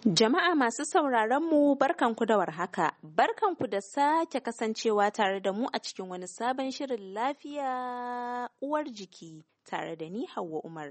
Jama'a masu sauraron mu barkanku da warhaka, barkanku da sake kasancewa tare da mu a cikin wani sabon shirin lafiya uwar jiki tare da ni Hauwa Umar.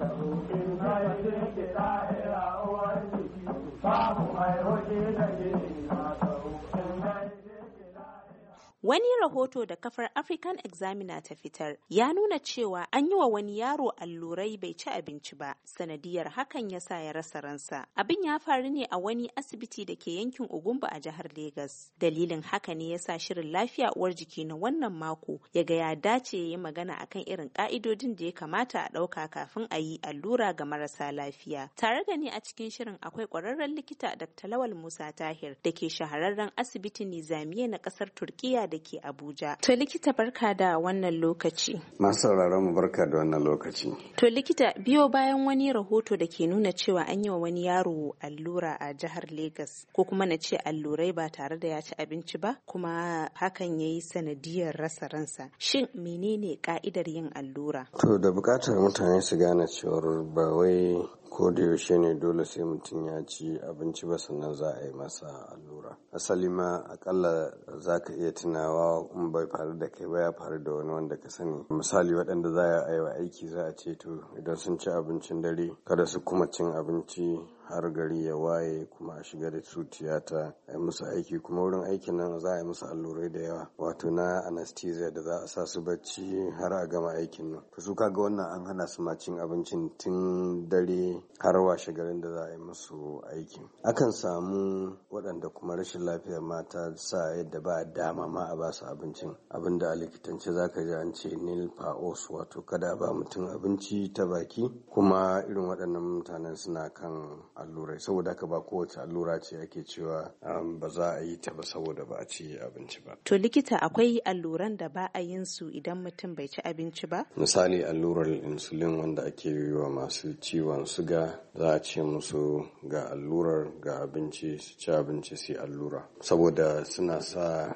Wani rahoto da kafar African Examiner ta fitar ya nuna cewa an yi wa wani yaro allurai bai ci abinci ba, sanadiyar hakan ya sa ya rasa ransa. Abin ya faru ne a wani asibiti da ke yankin Ugumba a jihar Legas. Dalilin haka ne ya sa shirin lafiya uwar jiki na wannan mako ya ga ya dace ya yi magana akan irin ka'idodin da ya kamata a ɗauka kafin a yi allura ga marasa lafiya. Tare da ni a cikin shirin akwai ƙwararren likita Dr. Lawal Musa Tahir da ke shahararren asibitin Nizamiya na ƙasar Turkiya da ke Abuja. To likita barka da wannan lokaci. Masu sauraron mu barka da wannan lokaci. To likita biyo bayan wani rahoto da ke nuna cewa an yi wa wani yaro allura a jihar Legas ko kuma na ce allurai ba tare da ya ci abinci ba kuma hakan ya yi sanadiyar rasa ransa. Shin menene ka'idar yin allura? To da bukatar mutane su gane cewar ba wai ko da yaushe ne dole sai mutum ya ci abinci ba sannan za a yi masa allura. Asali ma akalla za ka iya tunawa in bai faru da kai ba ya faru da wani wanda ka sani. Misali waɗanda za a yi wa aiki za a ce to idan sun ci abincin dare kada su kuma cin abinci har gari ya waye kuma a shiga da su tiyata a yi musu aiki kuma wurin aikin nan za a yi musu allurai da yawa wato na anesthesia da za a sa su bacci har a gama aikin nan. To su kaga wannan an hana su ma cin abincin tun dare har washe garin da za a yi musu aikin. Akan samu waɗanda kuma rashin lafiyar mata sa yadda ba dama ma a ba su abincin abinda a likitance za ka ji an ce nil paos wato kada ba mutum abinci ta baki kuma irin waɗannan mutanen suna kan allurai saboda haka ba kowace allura ce ake cewa ba za a yi ta ba saboda ba a ci abinci ba. To likita akwai alluran da ba a yin su idan mutum bai ci abinci ba? Misali allurar insulin wanda ake yi wa masu ciwon suga za a ce musu ga allurar ga abinci su ci abinci su yi allura saboda suna sa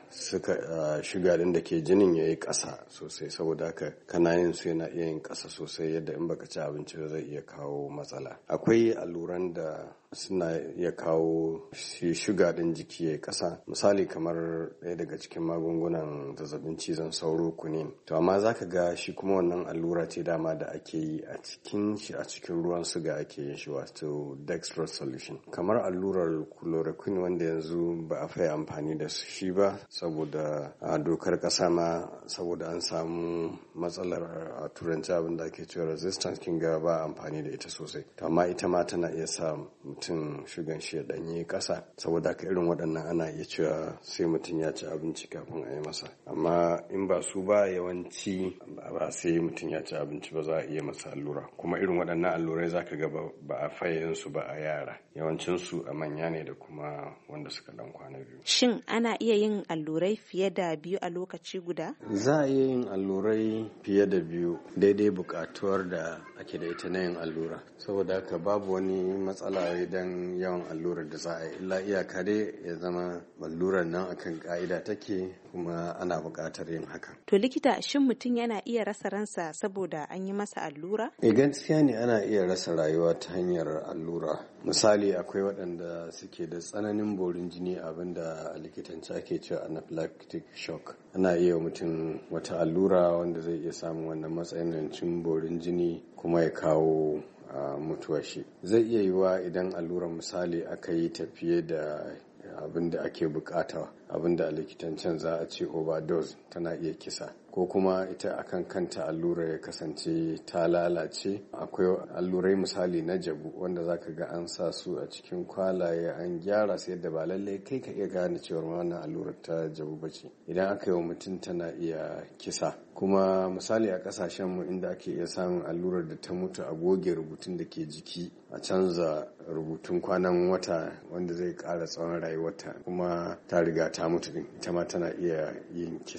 shuga din da ke jinin ya yi ƙasa sosai saboda haka kana yin su yana iya yin ƙasa sosai yadda in baka ci abinci ba zai iya kawo matsala. Akwai alluran da suna iya kawo shuga din jiki ya ƙasa misali kamar ɗaya daga cikin magungunan zazzabin cizon sauro kunin. To amma zaka ga shi kuma wannan allura ce dama da ake yi a cikin ruwan suga ake yin shi wato dextrose solution. Kamar allurar chloroquine wanda yanzu ba a fai amfani da shi ba saboda a dokar ƙasa ma saboda an samu matsalar a turanci abin da ake cewa resistance kin ga ba amfani da ita sosai. To amma ita ma tana iya sa mutum shugan shi ya ɗanye ƙasa saboda haka irin waɗannan ana iya cewa sai mutum ya ci abinci kafin a yi masa amma in ba su ba yawanci ba sai mutum ya ci abinci ba za a iya masa allura kuma irin waɗannan allurai za ka ga ba a fayin su ba a yara yawancinsu a manya ne da kuma wanda suka ɗan kwana biyu. Shin ana iya yin allurai fiye da biyu a lokaci guda? Za a iya yin allurai fiye da biyu daidai buƙatuwar da ake da ita na yin allura saboda haka babu wani matsala idan yawan allurar da za a yi illa iyaka dai ya zama allurar nan akan ka'ida take kuma ana buƙatar yin haka. To likita shin mutum yana iya rasa ransa saboda an yi masa allura? Gaskiya ne ana iya rasa rayuwa ta hanyar allura. Misali akwai waɗanda suke da tsananin borin jini abinda a likitanci ake cewa anaphylactic shock. Ana iya mutum wata allura wanda zai iya samun wannan matsanancin borin jini kuma ya kawo mutuwar shi. Zai iya yiwuwa idan allurar misali aka yi tafiye da abin da ake bukata abin da a likitancen za a ce overdose tana iya kisa ko kuma ita akan kanta allura ya kasance ta lalace. Akwai allurai misali na jabu wanda zaka ga an sa su a cikin kwalaye an gyara su yadda ba lallai kai ka iya gane cewa wannan allurar ta jabu bace idan aka yi wa mutum tana iya kisa. Kuma misali a kasashen mu inda ake iya samun allurar da ta mutu a goge rubutun da ke jiki a canza rubutun kwanan wata wanda zai ƙara tsawon rayuwarta kuma ta riga ta mutu din ita ma tana iya yin kisa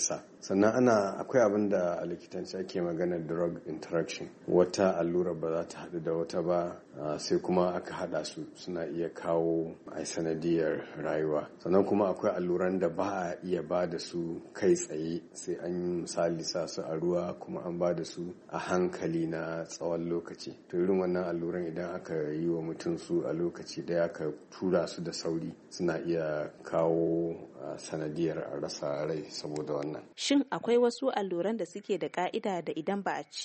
sannan akwai abin da a likitanci ake magana drug interaction, wata allura ba za ta haɗu da wata ba sai kuma aka haɗa su suna iya kawo a sanadiyar rayuwa. Sannan kuma akwai alluran da ba a iya ba da su kai tsaye, sai an yi misali sa su a ruwa kuma an ba da su a hankali na tsawon lokaci. To irin wannan alluran idan aka yi wa mutum su a lokaci ɗaya aka tura su da sauri suna iya kawo sanadiyar rasa rai saboda wannan. Shin akwai wasu alluran da suke da ka'ida da idan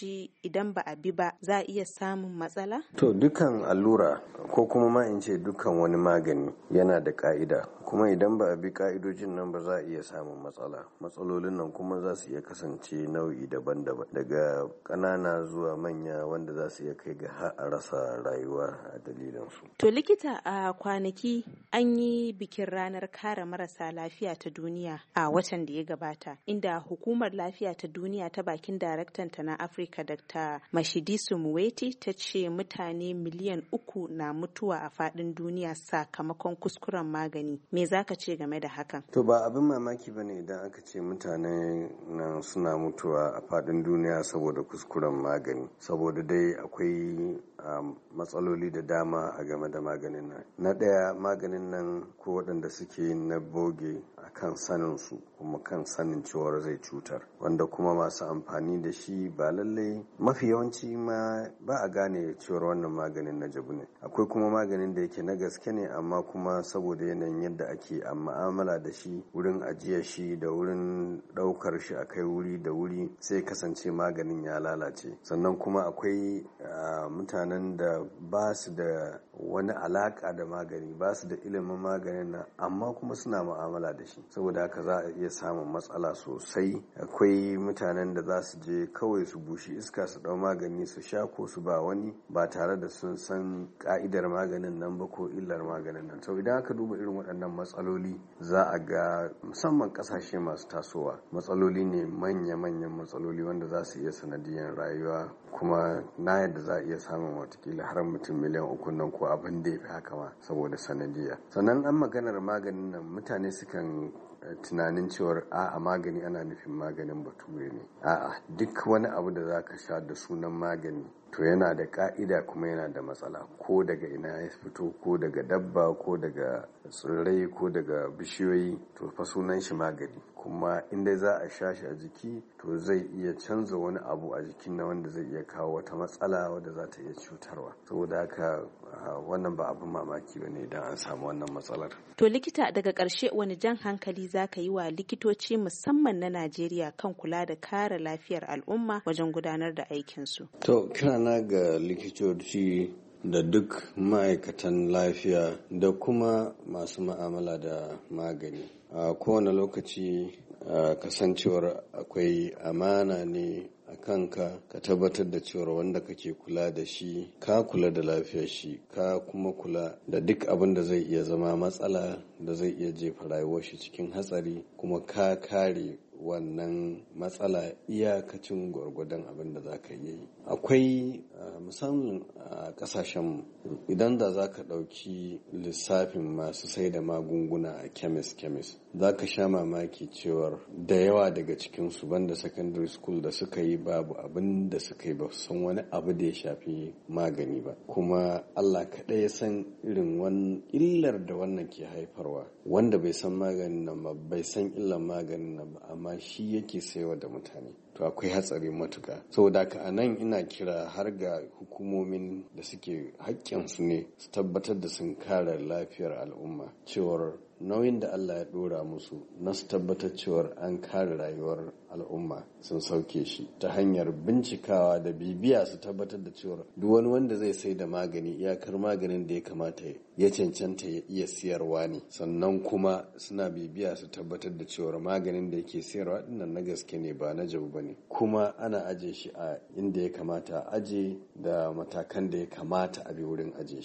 ba a bi ba za a iya samun matsala? To dukkan allura ko kuma ma in ce dukkan wani magani yana da ka'ida, kuma idan ba a bi ka'idojin nan ba za a iya samun matsala. Matsalolin nan kuma za su iya kasance nau'i daban-daban, daga ƙanana zuwa manya, wanda za su iya kai ga har a rasa rayuwa a dalilinsu. To likita, a kwanaki an yi bikin ranar kare marasa lafiya ta duniya a watan da ya gabata, inda hukumar lafiya ta duniya ta bakin daraktanta na Afirka Dr. Mashidiso Moeti ta ce mutane miliyan 3 na mutuwa a faɗin duniya sakamakon kuskuren magani. Me za ka ce game da hakan? To ba abin mamaki bane idan aka ce mutane nan suna mutuwa a faɗin duniya saboda kuskuren magani, saboda dai akwai matsaloli da dama a game da maganin nan. Na ɗaya, maganin nan ko waɗanda suke na boge a kan sanin su kuma kan sanin cewar zai cutar, wanda kuma masu amfani da shi ba lallai, mafi yawanci ma ba a gane cewar wannan maganin na jabu ne. Akwai kuma maganin da yake na gaske ne, amma kuma saboda yanayin yadda ake mu'amala da shi, wurin ajiyar shi da wurin ɗaukar shi a kai wuri da wuri, sai kasance maganin ya lalace. Sannan kuma akwai mutanen da ba su da wani alaka da magani, ba su da ilimin maganin nan, amma kuma suna mu'amala da shi, saboda haka za a iya samun matsala sosai. Akwai mutanen da za su je kawai su bushi iska su dau magani su sha ko su ba wani, ba tare da sun san ka'idar maganin nan ba ko illar maganin nan. To idan aka duba irin waɗannan matsaloli, za a ga musamman ƙasashe masu tasowa, matsaloli ne manya-manyan matsaloli wanda za su iya sanadiyar rayuwa, kuma na yadda za a iya samun watakila har mutum miliyan 3 nan ko abin da ya fi haka ma saboda sanadiya. Sannan an maganar maganin nan, mutane sukan tunanin cewar a'a magani ana nufin maganin bature ne. A'a, duk wani abu da za ka sha da sunan magani to yana da ka'ida kuma yana da matsala, ko daga ina ya fito, ko daga dabba, ko daga tsirrai, ko daga bishiyoyi, to fa sunan shi magani. Kuma inda za a sha shi a jiki, to zai iya canza wani abu a jikin na wanda zai iya kawo wata matsala wadda za ta iya cutarwa. Saboda haka wannan ba abin mamaki ba ne idan an samu wannan matsalar. To likita, daga ƙarshe wani jan hankali za ka yi wa likitoci musamman na Najeriya kan kula da kare lafiyar al'umma wajen gudanar da aikinsu? To kirana ga likitoci da duk ma'aikatan lafiya da kuma masu ma'amala da magani, a kowane lokaci kasancewar akwai amana ne a kanka ka tabbatar da cewar wanda kake kula da shi ka kula da lafiyar shi, ka kuma kula da duk abin da zai iya zama matsala da zai iya jefa rayuwar shi cikin hatsari, kuma ka kare wannan matsala iyakacin gwargwadon abin da za ka yi. Akwai musamman a kasashen, idan da za ka ɗauki lissafin masu sai da magunguna a kemis za ka sha mamaki cewar da yawa daga cikinsu banda secondary school da suka yi babu abin da suka yi, ba san wani abu da ya shafi magani ba. Kuma Allah kaɗai ya san irin wani illar da wannan ke haifarwa. Wanda bai san maganin nan ba, bai san illar maganin nan ba, amma shi yake saiwa da mutane, to akwai hatsari matuka. Saboda haka a nan ina kira har ga hukumomin da suke haƙƙinsu ne su tabbatar da sun kare lafiyar al'umma, cewar nauyin da Allah ya ɗora musu na su tabbatar cewar an kare rayuwar al'umma sun sauke shi ta hanyar bincikawa da bibiya, su tabbatar da cewar duk wani wanda zai sai da magani, iyakar maganin da ya kamata ya cancanta ya iya siyarwa ne. Sannan kuma suna bibiya su tabbatar da cewar maganin da yake siyarwa dinnan na gaske ne, ba na jabu bane, kuma ana aje shi a inda ya kamata a aje da matakan da ya kamata a bi wurin aje shi.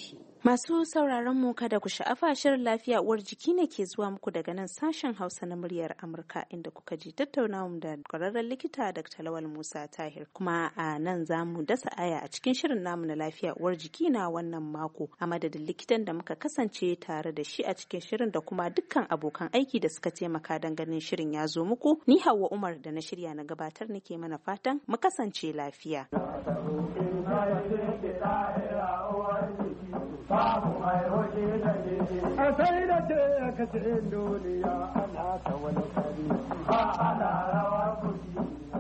Masu sauraron mu kada ku sha'afa, shirin lafiya uwar jiki ne ke zuwa muku daga nan sashen Hausa na muryar Amurka, inda kuka ji tattaunawa da kwararren likita Dr. Lawal Musa Tahir. Kuma a nan za mu dasa aya a cikin shirin namu na lafiya uwar jiki na wannan mako, a madadin likitan da muka kasance tare da shi a cikin shirin da kuma dukkan abokan aiki da suka taimaka don ganin shirin ya zo muku. Ni Hauwa Umar da na shirya na gabatar nake mana fatan mu kasance lafiya. A sai da ce aka ce duniya ana ta wani kari, ba ana rawa kuɗi.